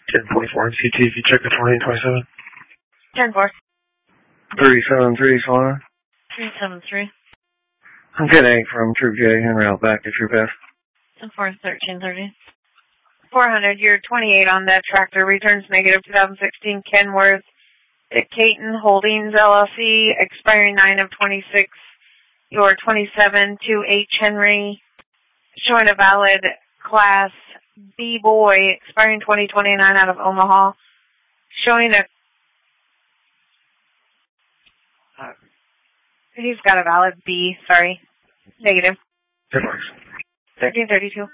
1044 CT, if you check the 2827. 10-4. 373, Solana. 373. I'm getting 8 from Troop J, en route back to Troop F. 1330. 400, you're 28 on that tractor. Returns negative 2016 Kenworth Caton Holdings LLC, expiring 9 of 26. You're 27 to H. Henry, showing a valid class B boy, expiring 2029 out of Omaha. Showing a he's got a valid B, sorry. Negative. 1332.